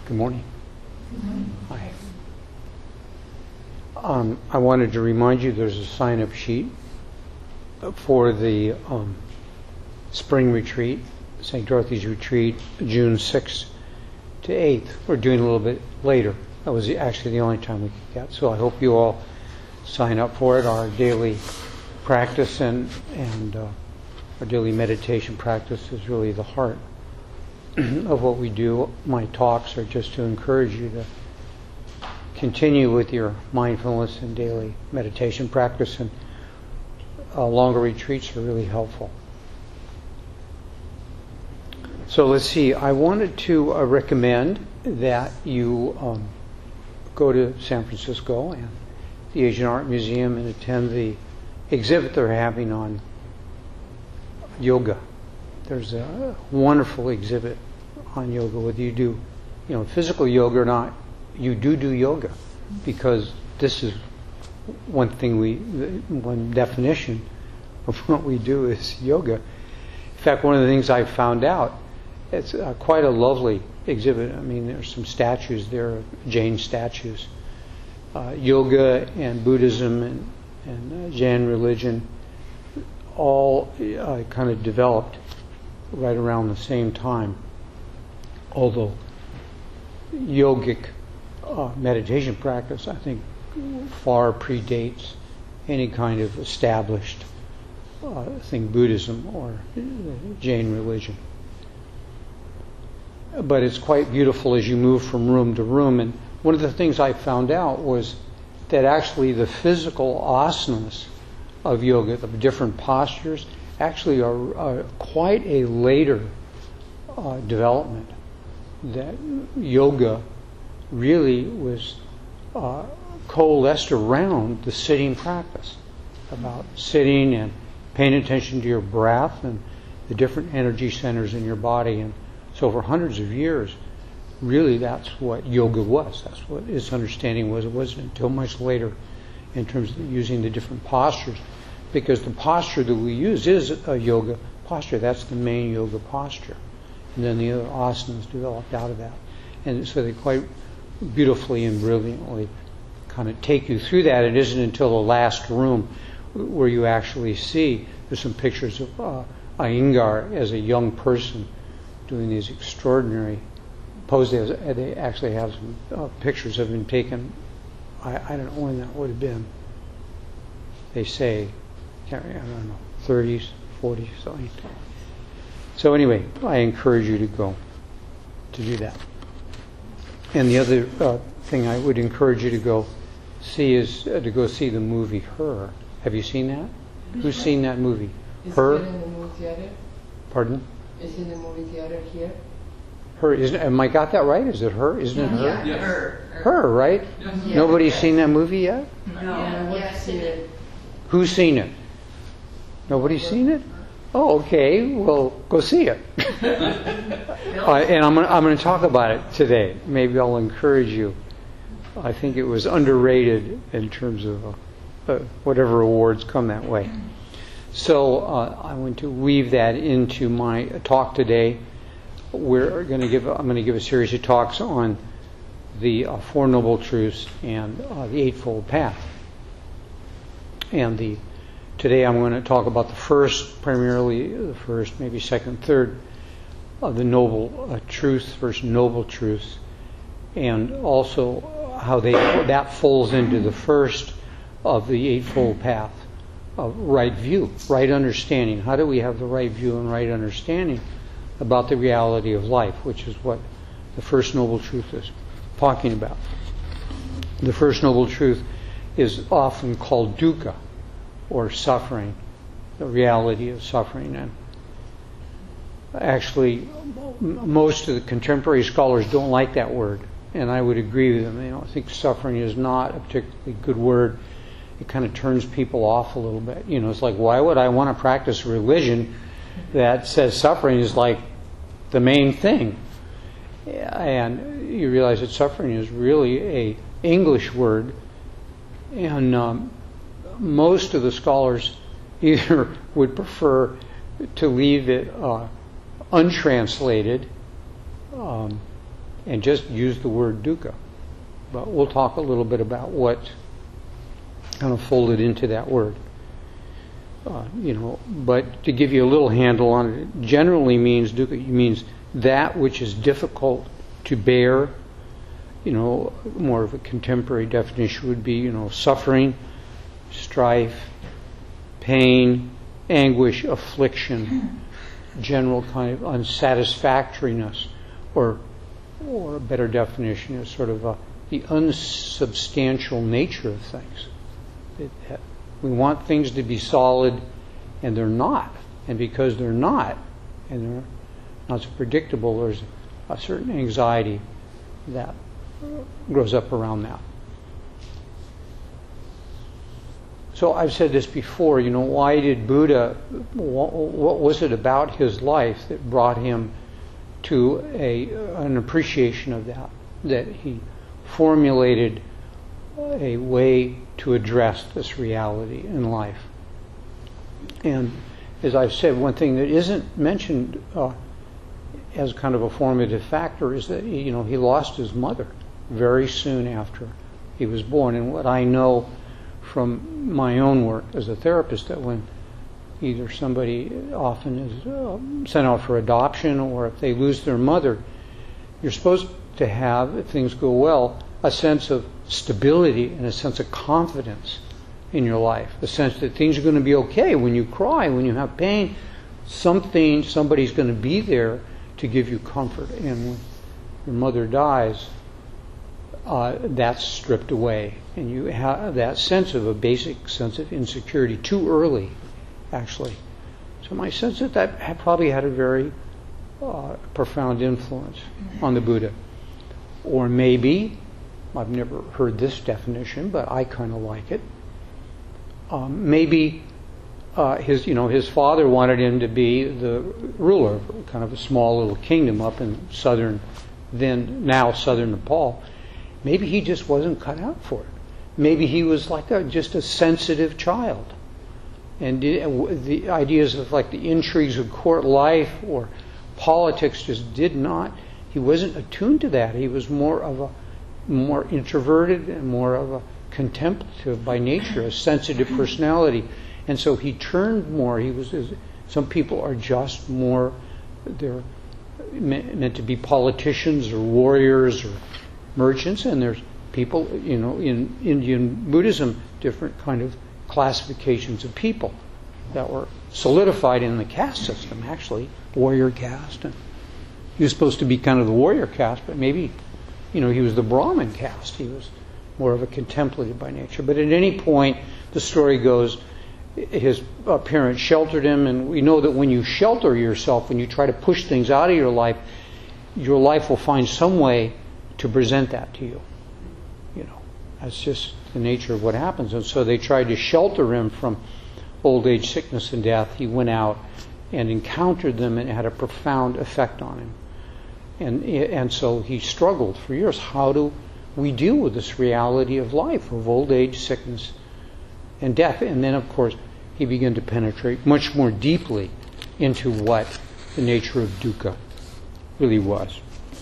Good morning. Hi. I wanted to remind you there's a sign-up sheet for the spring retreat, St. Dorothy's Retreat, June 6th to 8th. We're doing a little bit later. That was actually the only time we could get. So I hope you all sign up for it. Our daily practice and our daily meditation practice is really the heart of what we do. My talks are just to encourage you to continue with your mindfulness and daily meditation practice, and longer retreats are really helpful. So let's see. I wanted to recommend that you go to San Francisco and the Asian Art Museum and attend the exhibit they're having on yoga. There's a wonderful exhibit on yoga, whether you do, physical yoga or not. You do yoga, because this is one definition of what we do is yoga. In fact, one of the things I found out, it's quite a lovely exhibit. I mean, there's some statues there, Jain statues. Yoga and Buddhism and Jain religion all kind of developed right around the same time. Although yogic meditation practice, I think, far predates any kind of established Buddhism or Jain religion. But it's quite beautiful as you move from room to room. And one of the things I found out was that actually the physical asanas of yoga, the different postures, actually are quite a later development. That yoga really was coalesced around the sitting practice, about sitting and paying attention to your breath and the different energy centers in your body. And so for hundreds of years, really that's what yoga was. That's what its understanding was. It wasn't until much later in terms of using the different postures, because the posture that we use is a yoga posture. That's the main yoga posture. And then the other asanas developed out of that. And so they quite beautifully and brilliantly kind of take you through that. It isn't until the last room where you actually see, there's some pictures of Iyengar as a young person doing these extraordinary poses. They actually have some pictures have been taken, I don't know when that would have been. They say, I don't know, 30s, 40s, something. So anyway, I encourage you to go to do that. And the other thing I would encourage you to go see is to go see the movie Her. Have you seen that? Who's seen that movie? Her? Is it in the movie theater? Pardon? Is it in the movie theater here? Her. Am I got that right? Is it Her? Isn't it Her? Yeah, Yes. Her, right? Yeah. Nobody's seen that movie yet? No, I want to see it. Who's seen it? Nobody's seen it? Oh, okay. Well, go see it. And I'm going to talk about it today. Maybe I'll encourage you. I think it was underrated in terms of whatever awards come that way. So I want to weave that into my talk today. I'm going to give a series of talks on the Four Noble Truths and the Eightfold Path. And today I'm going to talk about primarily the first, maybe second, third of the noble truths, first noble truths, and also how that folds into the first of the Eightfold Path of right view, right understanding. How do we have the right view and right understanding about the reality of life, which is what the first noble truth is talking about. The first noble truth is often called dukkha, or suffering, the reality of suffering. And actually, most of the contemporary scholars don't like that word, and I would agree with them. I think suffering is not a particularly good word. It kind of turns people off a little bit. It's like, why would I want to practice a religion that says suffering is like the main thing? And you realize that suffering is really a English word, and most of the scholars either would prefer to leave it untranslated and just use the word dukkha. But we'll talk a little bit about what kind of folded into that word. But to give you a little handle on it, it generally means dukkha. It means that which is difficult to bear. More of a contemporary definition would be, suffering, strife, pain, anguish, affliction, general kind of unsatisfactoriness, or a better definition is sort of the unsubstantial nature of things. We want things to be solid, and they're not. And because they're not, and they're not so predictable, there's a certain anxiety that grows up around that. So I've said this before, why did Buddha, what was it about his life that brought him to an appreciation of that he formulated a way to address this reality in life? And as I've said, one thing that isn't mentioned as kind of a formative factor is that he lost his mother very soon after he was born. And what I know from my own work as a therapist, that when either somebody often is sent out for adoption, or if they lose their mother, you're supposed to have, if things go well, a sense of stability and a sense of confidence in your life, the sense that things are going to be okay. When you cry, when you have pain, somebody's going to be there to give you comfort. And when your mother dies, that's stripped away, and you have that sense of a basic sense of insecurity too early, actually. So my sense that probably had a very profound influence on the Buddha. Or maybe, I've never heard this definition, but I kind of like it. Maybe his father wanted him to be the ruler of kind of a small little kingdom up in southern Nepal. Maybe he just wasn't cut out for it. Maybe he was like just a sensitive child, and the ideas of like the intrigues of court life or politics just did not. He wasn't attuned to that. He was more introverted and more of a contemplative by nature, a sensitive personality, and so he turned more. Some people are just more. They're meant to be politicians or warriors or merchants, and there's people, in Indian Buddhism, different kind of classifications of people that were solidified in the caste system, actually, warrior caste. And he was supposed to be kind of the warrior caste, but maybe, he was the Brahmin caste. He was more of a contemplative by nature. But at any point, the story goes, his parents sheltered him, and we know that when you shelter yourself, when you try to push things out of your life will find some way to present that to you. That's just the nature of what happens. And so they tried to shelter him from old age, sickness, and death. He went out and encountered them, and it had a profound effect on him. And so he struggled for years. How do we deal with this reality of life, of old age, sickness, and death? And then, of course, he began to penetrate much more deeply into what the nature of dukkha really was.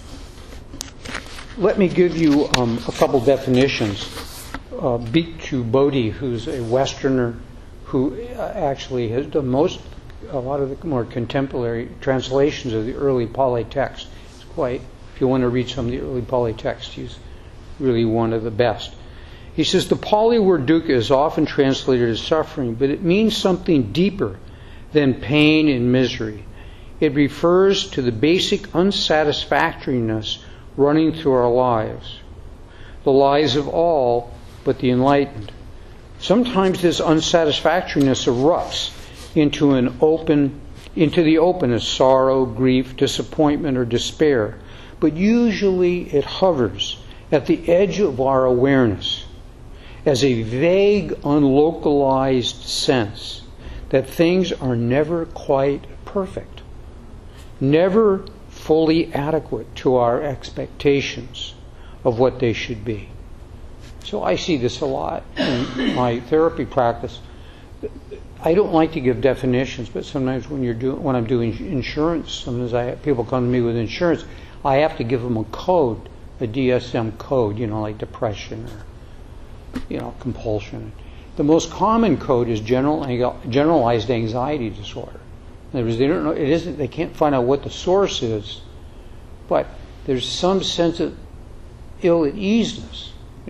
Let me give you a couple definitions. Bhikkhu Bodhi, who's a Westerner who actually has done a lot of the more contemporary translations of the early Pali text. If you want to read some of the early Pali text, he's really one of the best. He says, the Pali word dukkha is often translated as suffering, but it means something deeper than pain and misery. It refers to the basic unsatisfactoriness running through our lives, the lives of all but the enlightened. Sometimes this unsatisfactoriness erupts into the open as sorrow, grief, disappointment, or despair, but usually it hovers at the edge of our awareness as a vague, unlocalized sense that things are never quite perfect, never fully adequate to our expectations of what they should be. So I see this a lot in my therapy practice. I don't like to give definitions, but sometimes when I'm doing insurance, sometimes people come to me with insurance, I have to give them a code, a DSM code, like depression or, compulsion. The most common code is generalized anxiety disorder. In other words, they don't know, they can't find out what the source is, but there's some sense of ill-at-easeness.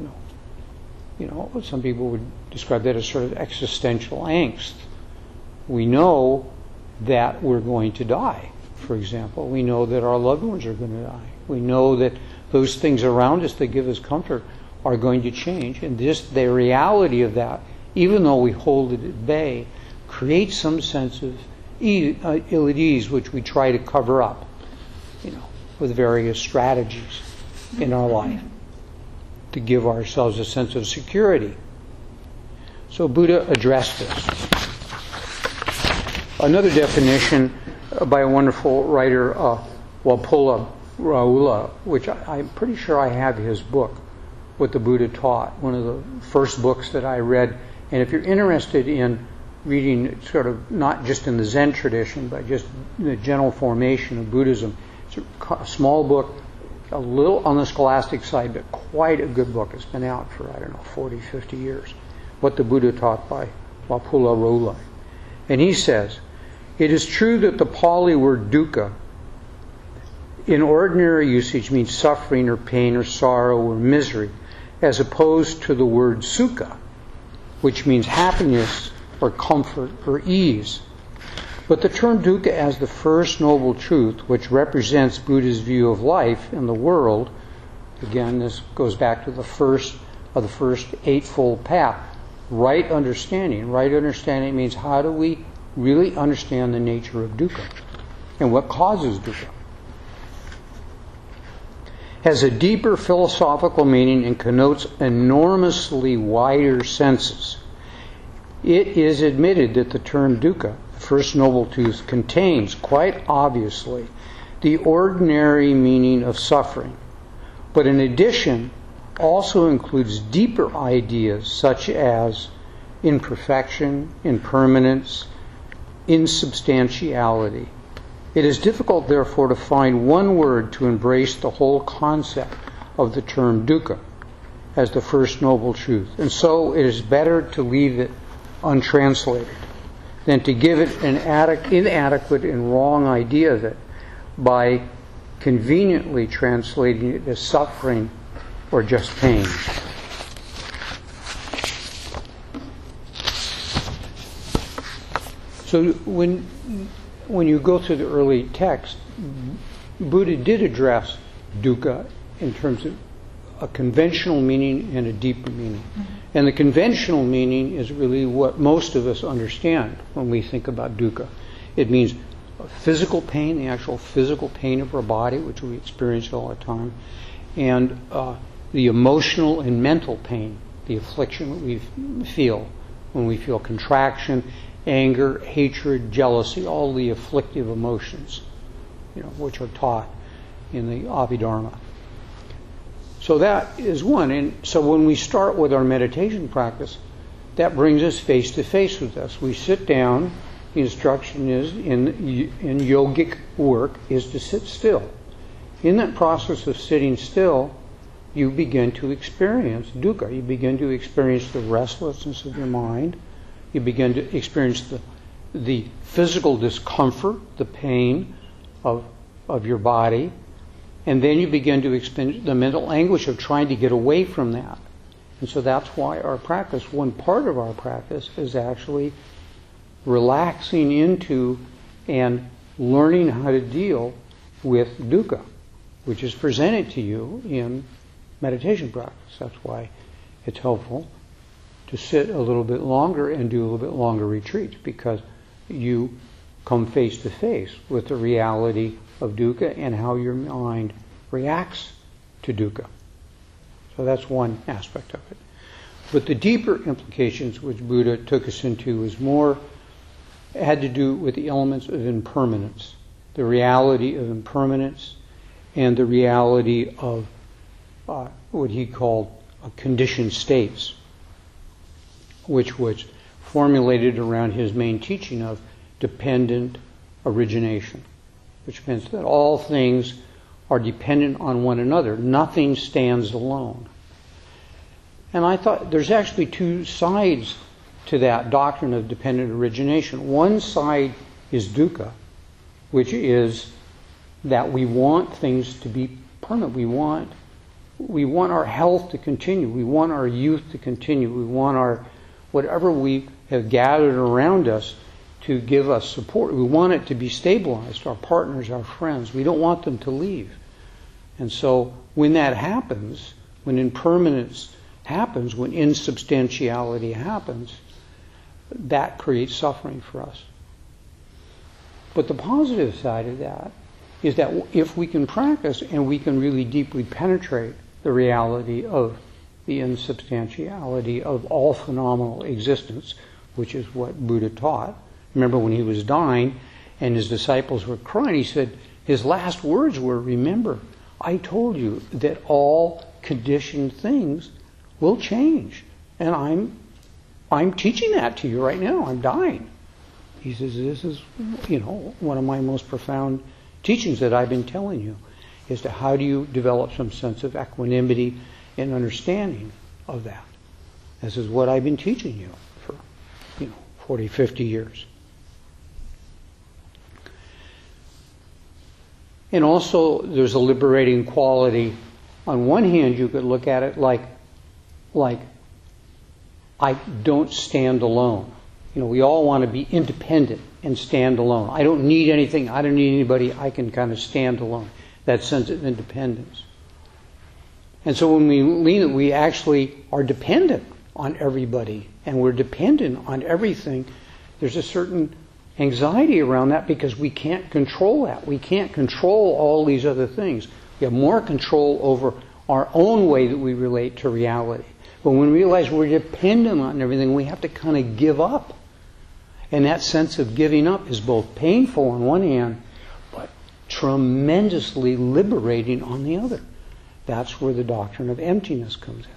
Some people would describe that as sort of existential angst. We know that we're going to die, for example. We know that our loved ones are going to die. We know that those things around us that give us comfort are going to change. And the reality of that, even though we hold it at bay, creates some sense of ill at ease, which we try to cover up, with various strategies in our life to give ourselves a sense of security. So Buddha addressed this. Another definition by a wonderful writer, Wapula Rahula, which I'm pretty sure I have his book, What the Buddha Taught, one of the first books that I read. And if you're interested in reading sort of not just in the Zen tradition, but just the general formation of Buddhism, it's a small book, a little on the scholastic side, but quite a good book. It's been out for, 40, 50 years. What the Buddha Taught by Wapula Rahula. And he says, it is true that the Pali word dukkha in ordinary usage means suffering or pain or sorrow or misery, as opposed to the word sukha, which means happiness or comfort or ease. But the term dukkha as the first noble truth, which represents Buddha's view of life and the world, again, this goes back to the first Eightfold Path, right understanding. Right understanding means how do we really understand the nature of dukkha and what causes dukkha. Has a deeper philosophical meaning and connotes enormously wider senses. It is admitted that the term dukkha, the first noble truth, contains quite obviously the ordinary meaning of suffering, but in addition also includes deeper ideas such as imperfection, impermanence, insubstantiality. It is difficult, therefore, to find one word to embrace the whole concept of the term dukkha as the first noble truth. And so it is better to leave it untranslated than to give it an inadequate and wrong idea of it by conveniently translating it as suffering or just pain. So when you go through the early text, Buddha did address dukkha in terms of a conventional meaning and a deeper meaning. And the conventional meaning is really what most of us understand when we think about dukkha. It means physical pain, the actual physical pain of our body, which we experience all the time, and the emotional and mental pain, the affliction that we feel when we feel contraction, anger, hatred, jealousy, all the afflictive emotions, which are taught in the Abhidharma. So that is one. And so when we start with our meditation practice, that brings us face to face with this. We sit down. The instruction is in yogic work is to sit still. In that process of sitting still, you begin to experience dukkha. You begin to experience the restlessness of your mind. You begin to experience the physical discomfort, the pain of your body. And then you begin to experience the mental anguish of trying to get away from that. And so that's why our practice, one part of our practice, is actually relaxing into and learning how to deal with dukkha, which is presented to you in meditation practice. That's why it's helpful to sit a little bit longer and do a little bit longer retreats, because you come face to face with the reality of dukkha and how your mind reacts to dukkha. So that's one aspect of it. But the deeper implications which Buddha took us into had to do with the elements of impermanence, the reality of impermanence, and the reality of what he called conditioned states, which was formulated around his main teaching of dependent origination, which means that all things are dependent on one another. Nothing stands alone. And I thought there's actually two sides to that doctrine of dependent origination. One side is dukkha, which is that we want things to be permanent. We want our health to continue. We want our youth to continue. We want our whatever we have gathered around us to give us support. We want it to be stabilized, our partners, our friends. We don't want them to leave. And so when that happens, when impermanence happens, when insubstantiality happens, that creates suffering for us. But the positive side of that is that if we can practice and we can really deeply penetrate the reality of the insubstantiality of all phenomenal existence, which is what Buddha taught. Remember when he was dying and his disciples were crying, he said, his last words were, remember, I told you that all conditioned things will change. And I'm teaching that to you right now. I'm dying. He says, this is, one of my most profound teachings that I've been telling you, is to how do you develop some sense of equanimity and understanding of that. This is what I've been teaching you for, 40, 50 years. And also, there's a liberating quality. On one hand, you could look at it like I don't stand alone. We all want to be independent and stand alone. I don't need anything. I don't need anybody. I can kind of stand alone. That sense of independence. And so when we lean it, we actually are dependent on everybody, and we're dependent on everything. There's a certain anxiety around that because we can't control that. We can't control all these other things. We have more control over our own way that we relate to reality. But when we realize we're dependent on everything, we have to kind of give up. And that sense of giving up is both painful on one hand, but tremendously liberating on the other. That's where the doctrine of emptiness comes in.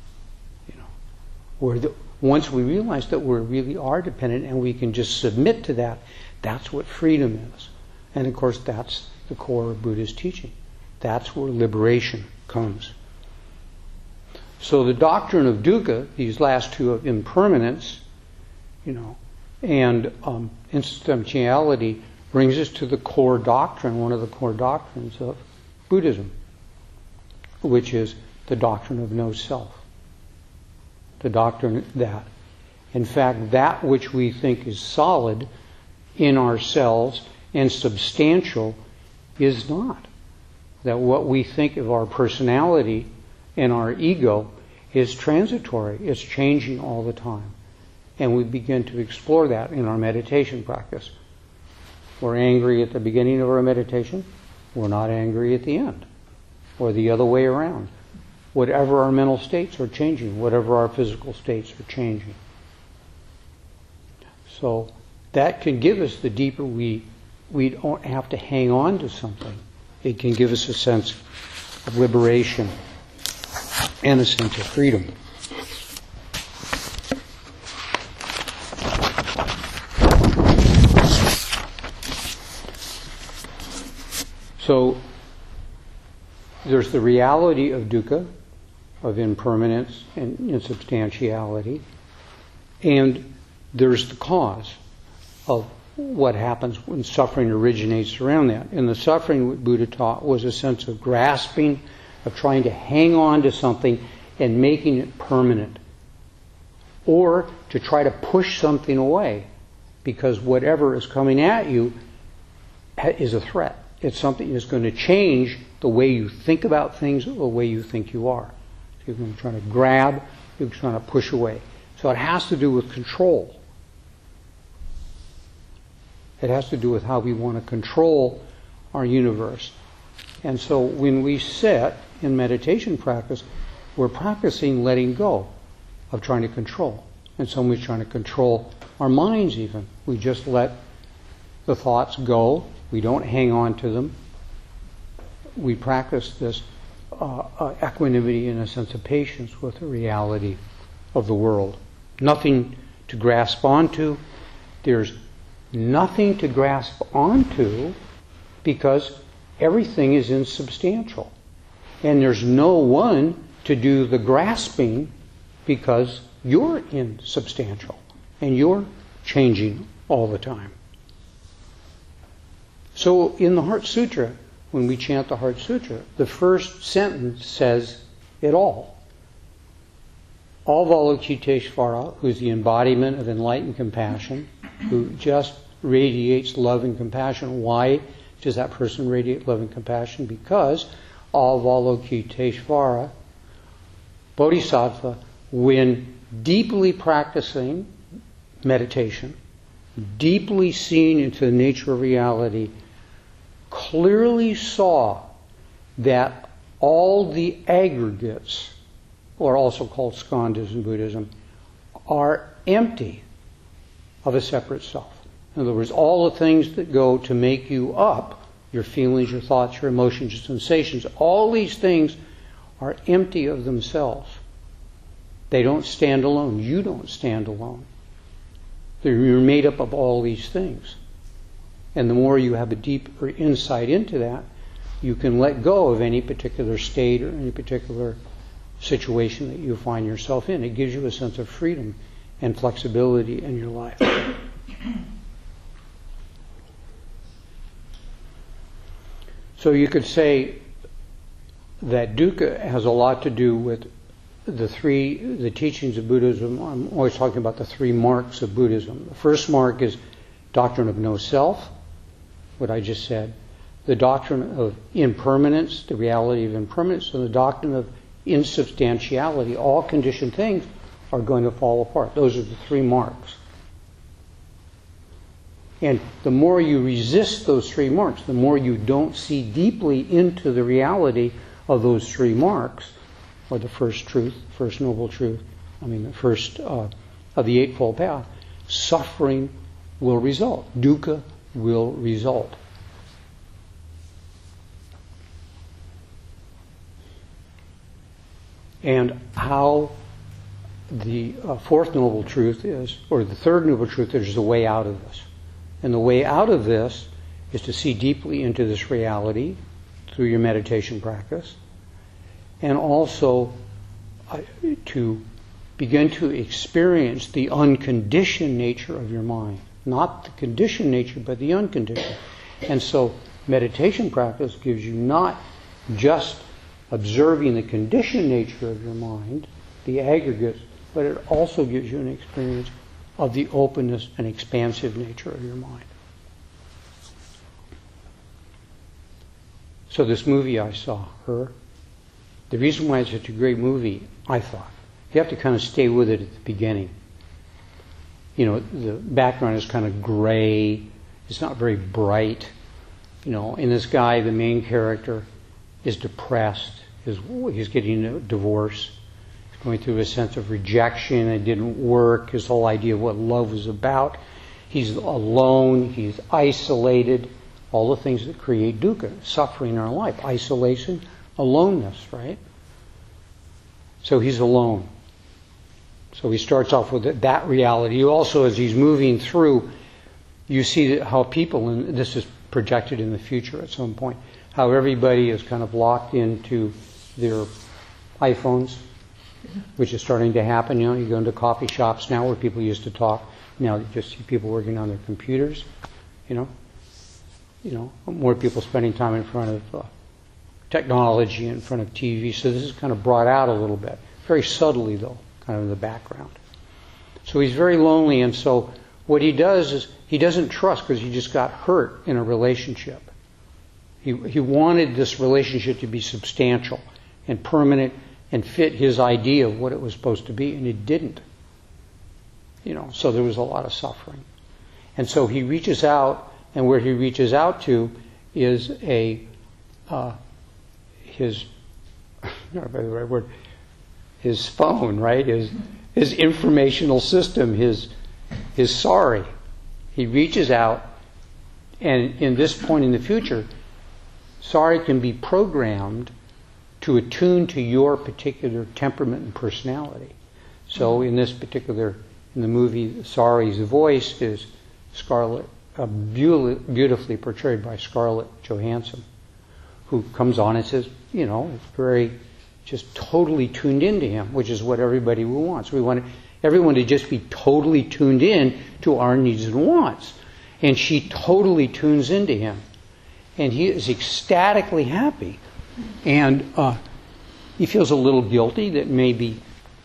Once we realize that we really are dependent and we can just submit to that, that's what freedom is. And of course, that's the core of Buddha's teaching. That's where liberation comes. So the doctrine of dukkha, these last two of impermanence, and insubstantiality, brings us to the core doctrine, one of the core doctrines of Buddhism, which is the doctrine of no self. The doctrine that, in fact, that which we think is solid in ourselves and substantial is not. That what we think of our personality and our ego is transitory. It's changing all the time. And we begin to explore that in our meditation practice. We're angry at the beginning of our meditation. We're not angry at the end. Or the other way around. Whatever our mental states are changing, whatever our physical states are changing. So that can give us, the deeper we don't have to hang on to something, it can give us a sense of liberation and a sense of freedom. So there's the reality of dukkha, of impermanence and insubstantiality, and there's the cause of what happens when suffering originates around that. And the suffering what Buddha taught was a sense of grasping, of trying to hang on to something and making it permanent, or to try to push something away because whatever is coming at you is a threat. It's something that's going to change the way you think about things or the way you think you are. So you're going to try to grab, you're trying to push away. So it has to do with control. It has to do with how we want to control our universe. And so when we sit in meditation practice, we're practicing letting go of trying to control. And somebody's trying to control our minds even. We just let the thoughts go. We don't hang on to them. We practice this equanimity and a sense of patience with the reality of the world. Nothing to grasp onto. There's nothing to grasp onto because everything is insubstantial. And there's no one to do the grasping because you're insubstantial and you're changing all the time. So in the Heart Sutra, when we chant the Heart Sutra, the first sentence says it all. Avalokiteshvara, who's the embodiment of enlightened compassion, who just radiates love and compassion. Why does that person radiate love and compassion? Because Avalokiteshvara, Bodhisattva, when deeply practicing meditation, deeply seeing into the nature of reality, clearly saw that all the aggregates, or also called skandhas in Buddhism, are empty of a separate self. In other words, all the things that go to make you up, your feelings, your thoughts, your emotions, your sensations, all these things are empty of themselves. They don't stand alone. You don't stand alone. You're made up of all these things. And the more you have a deeper insight into that, you can let go of any particular state or any particular situation that you find yourself in. It gives you a sense of freedom and flexibility in your life. So you could say that dukkha has a lot to do with the teachings of Buddhism. I'm always talking about the three marks of Buddhism. The first mark is doctrine of no self, what I just said. The doctrine of impermanence, the reality of impermanence, and the doctrine of insubstantiality. All conditioned things are going to fall apart. Those are the three marks. And the more you resist those three marks, the more you don't see deeply into the reality of those three marks, or the first truth, first noble truth, the first of the Eightfold Path, suffering will result. Dukkha will result. And how the fourth noble truth is, or the third noble truth, there's a way out of this. And the way out of this is to see deeply into this reality through your meditation practice, and also to begin to experience the unconditioned nature of your mind. Not the conditioned nature, but the unconditioned. And so meditation practice gives you not just observing the conditioned nature of your mind, the aggregates, but it also gives you an experience of the openness and expansive nature of your mind. So this movie I saw, Her, the reason why it's such a great movie, I thought, you have to kind of stay with it at the beginning. The background is kind of gray, it's not very bright, and this guy, the main character, is depressed, he's getting a divorce, going through a sense of rejection. It didn't work. His whole idea of what love was about. He's alone. He's isolated. All the things that create dukkha, suffering in our life. Isolation, aloneness, right? So he's alone. So he starts off with that reality. Also, as he's moving through, you see how people, and this is projected in the future at some point, how everybody is kind of locked into their iPhones, which is starting to happen. You go into coffee shops now where people used to talk. Now you just see people working on their computers. More people spending time in front of technology, in front of TV. So this is kind of brought out a little bit, very subtly though, kind of in the background. So he's very lonely, and so what he does is he doesn't trust because he just got hurt in a relationship. He wanted this relationship to be substantial and permanent and fit his idea of what it was supposed to be, and it didn't. So there was a lot of suffering. And so he reaches out, and where he reaches out to is his phone, right? His informational system, his sorry. He reaches out, and in this point in the future, sorry can be programmed to attune to your particular temperament and personality. So in this particular in the movie, Sari's voice is beautifully portrayed by Scarlett Johansson, who comes on and says, very just totally tuned into him, which is what everybody wants. We want everyone to just be totally tuned in to our needs and wants. And she totally tunes into him. And he is ecstatically happy. And he feels a little guilty that maybe,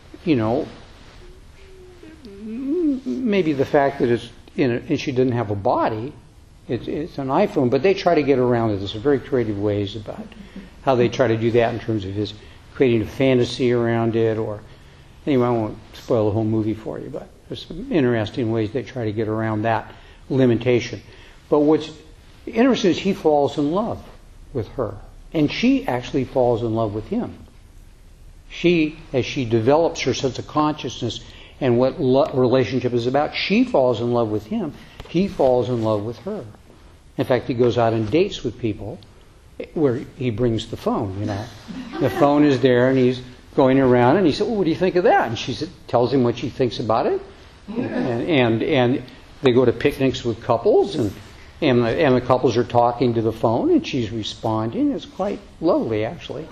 maybe the fact that it's and she doesn't have a body, it's an iPhone, but they try to get around it. There's some very creative ways about how they try to do that in terms of his creating a fantasy around it. Or anyway, I won't spoil the whole movie for you, but there's some interesting ways they try to get around that limitation. But what's interesting is he falls in love with her, and she actually falls in love with him. She, as she develops her sense of consciousness and what relationship is about, she falls in love with him. He falls in love with her. In fact, he goes out and dates with people where he brings the phone, The phone is there, and he's going around, and he said, well, what do you think of that? And she tells him what she thinks about it. And they go to picnics with couples, and the couples are talking to the phone, and she's responding. It's quite lovely, actually.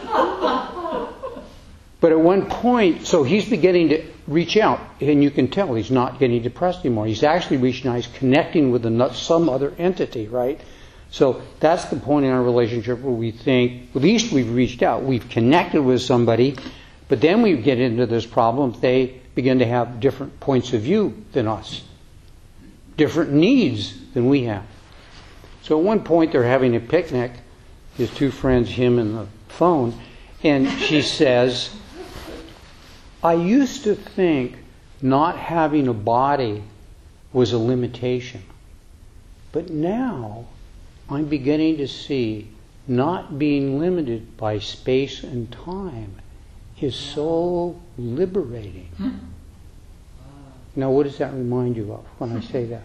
But at one point, so he's beginning to reach out, and you can tell he's not getting depressed anymore. He's actually reaching out. He's connecting with some other entity, right? So that's the point in our relationship where we think, at least we've reached out. We've connected with somebody, but then we get into this problem. They begin to have different points of view than us, different needs than we have. So at one point, they're having a picnic, his two friends, him and the phone, and she says, I used to think not having a body was a limitation. But now I'm beginning to see not being limited by space and time is so liberating. Now, what does that remind you of when I say that?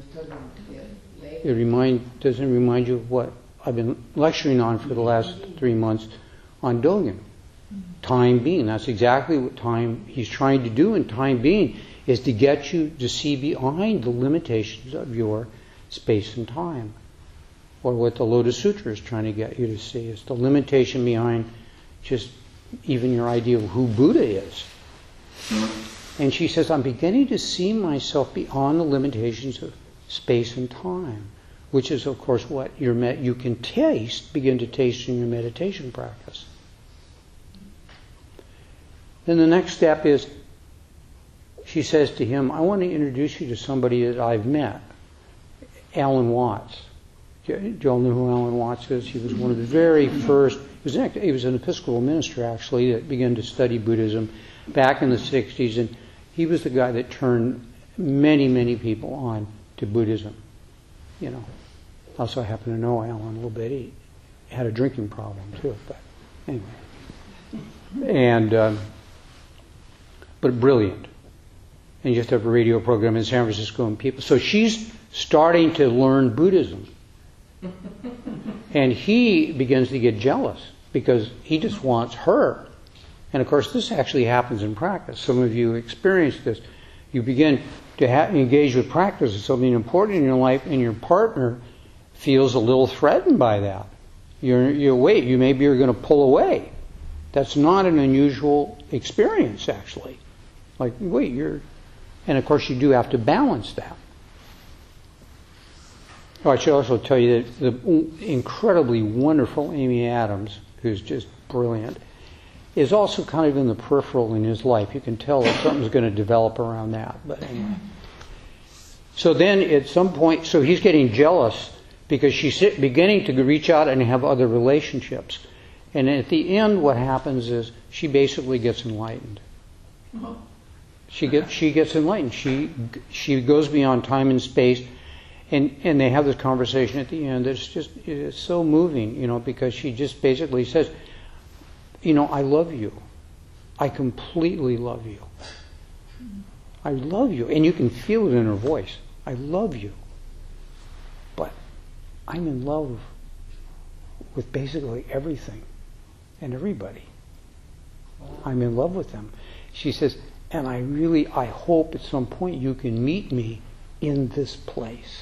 Doesn't it remind you of what I've been lecturing on for the last 3 months on Dogen? Time being. That's exactly what he's trying to do in time being, is to get you to see behind the limitations of your space and time. Or what the Lotus Sutra is trying to get you to see is the limitation behind just even your idea of who Buddha is. And she says, I'm beginning to see myself beyond the limitations of space and time, which is, of course, what you can begin to taste in your meditation practice. Then the next step is, she says to him, I want to introduce you to somebody that I've met, Alan Watts. Do you all know who Alan Watts is? He was one of the very first, he was an Episcopal minister, actually, that began to study Buddhism back in the 60s, and he was the guy that turned many, many people on to Buddhism. Also, I happen to know Alan a little bit. He had a drinking problem, too, but anyway. And but brilliant. And you just have a radio program in San Francisco and people. So she's starting to learn Buddhism. And he begins to get jealous because he just wants her. And of course, this actually happens in practice. Some of you experience this. You begin to engage with practice as something important in your life, and your partner feels a little threatened by that. Maybe you're going to pull away. That's not an unusual experience, actually. And of course you do have to balance that. Oh, I should also tell you that the incredibly wonderful Amy Adams, who's just brilliant, is also kind of in the peripheral in his life. You can tell that something's going to develop around that. But anyway. So then at some point, so he's getting jealous because she's beginning to reach out and have other relationships. And at the end, what happens is she basically gets enlightened. She gets enlightened. She goes beyond time and space, and they have this conversation at the end. It's so moving, because she just basically says, I love you. I completely love you. I love you, and you can feel it in her voice. I love you, but I'm in love with basically everything and everybody. I'm in love with them. She says, And I hope at some point you can meet me in this place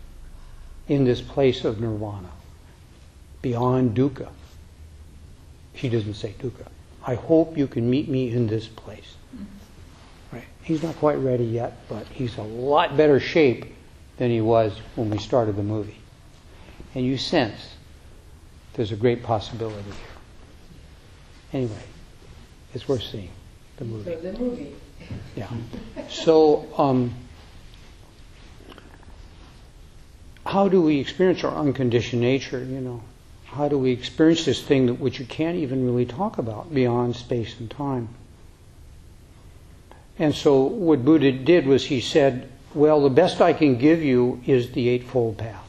of nirvana, beyond dukkha. She doesn't say dukkha. I hope you can meet me in this place. Right? He's not quite ready yet, but he's a lot better shape than he was when we started the movie. And you sense there's a great possibility here. Anyway, it's worth seeing the movie. So the movie. Yeah. So, how do we experience our unconditioned nature, you know? How do we experience this thing which you can't even really talk about beyond space and time? And so what Buddha did was he said, well, the best I can give you is the Eightfold Path.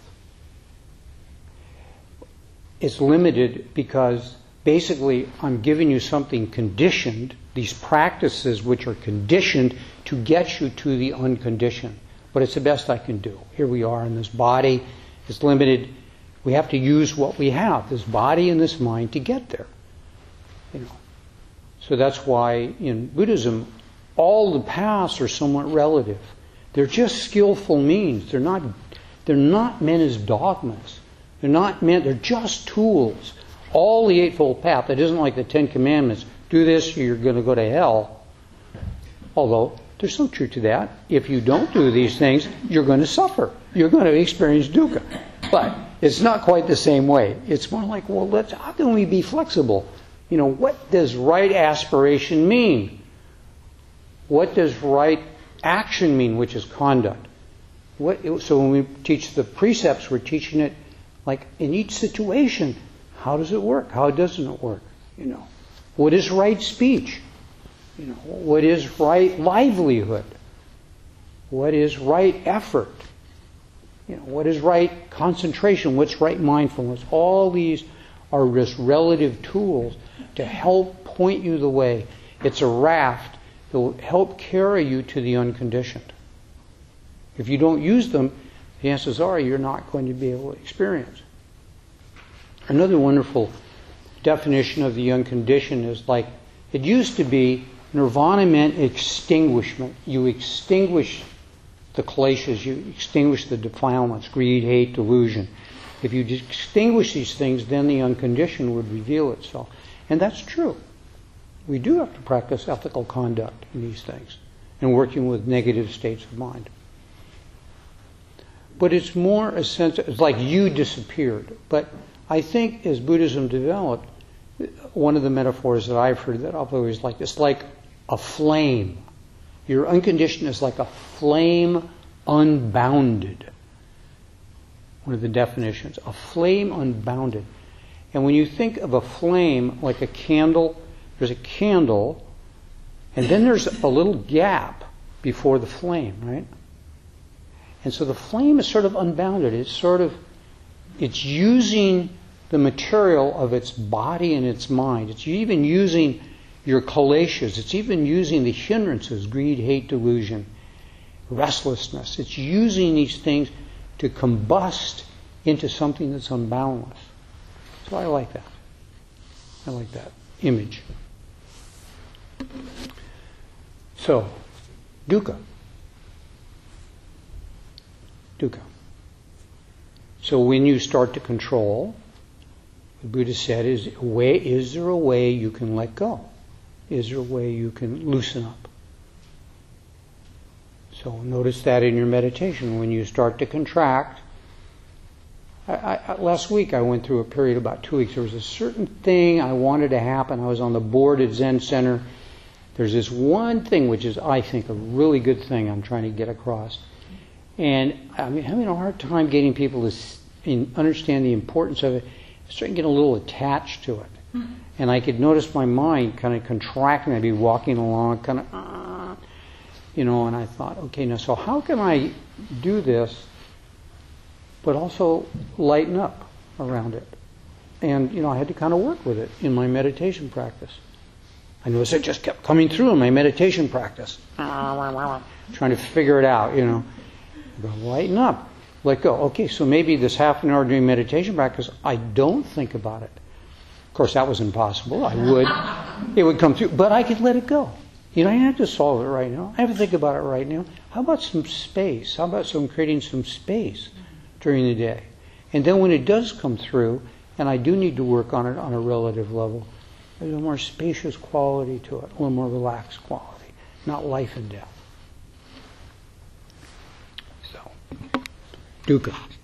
It's limited because basically I'm giving you something conditioned, these practices which are conditioned to get you to the unconditioned. But it's the best I can do. Here we are in this body. It's limited. We have to use what we have, this body and this mind, to get there. You know. So that's why in Buddhism, all the paths are somewhat relative. They're just skillful means. They're not meant as dogmas. They're just tools. All the Eightfold Path, it isn't like the Ten Commandments. Do this, you're going to go to hell. Although, there's some truth to that. If you don't do these things, you're going to suffer. You're going to experience dukkha. But it's not quite the same way. It's more like, well, how can we be flexible? You know, what does right aspiration mean? What does right action mean, which is conduct? So when we teach the precepts, we're teaching it like in each situation. How does it work? How doesn't it work? You know, what is right speech? You know, what is right livelihood? What is right effort? You know, what is right concentration? What's right mindfulness? All these are just relative tools to help point you the way. It's a raft that will help carry you to the unconditioned. If you don't use them, the chances are you're not going to be able to experience. Another wonderful definition of the unconditioned is like, it used to be nirvana meant extinguishment. You extinguish the kleshas, you extinguish the defilements, greed, hate, delusion. If you extinguish these things, then the unconditioned would reveal itself. And that's true. We do have to practice ethical conduct in these things and working with negative states of mind. But it's more a sense, it's like you disappeared. But I think as Buddhism developed, one of the metaphors that I've heard that I've always liked, it's like a flame. Your unconditioned is like a flame unbounded. One of the definitions, a flame unbounded. And when you think of a flame like a candle, there's a candle, and then there's a little gap before the flame, right? And so the flame is sort of unbounded. It's using the material of its body and its mind. It's even using your kleshas. It's even using the hindrances, greed, hate, delusion, restlessness. It's using these things to combust into something that's unboundless. So I like that. I like that image. So, dukkha. Dukkha. So when you start to control, the Buddha said, is there a way you can let go? Is there a way you can loosen up? So notice that in your meditation. When you start to contract, last week I went through a period about 2 weeks. There was a certain thing I wanted to happen. I was on the board at Zen Center. There's this one thing which is, I think, a really good thing I'm trying to get across. And I'm having a hard time getting people to understand the importance of it. I'm starting to get a little attached to it. And I could notice my mind kind of contracting. I'd be walking along, kind of, and I thought, okay, now, so how can I do this, but also lighten up around it? And, I had to kind of work with it in my meditation practice. I noticed it just kept coming through in my meditation practice. Trying to figure it out, Lighten up. Let go. Okay, so maybe this half an hour during meditation practice, I don't think about it. Of course, that was impossible. It would come through, but I could let it go. You don't have to solve it right now. I have to think about it right now. How about some space? How about creating some space during the day? And then when it does come through, and I do need to work on it on a relative level, there's a more spacious quality to it, a little more relaxed quality, not life and death. So, dukkha.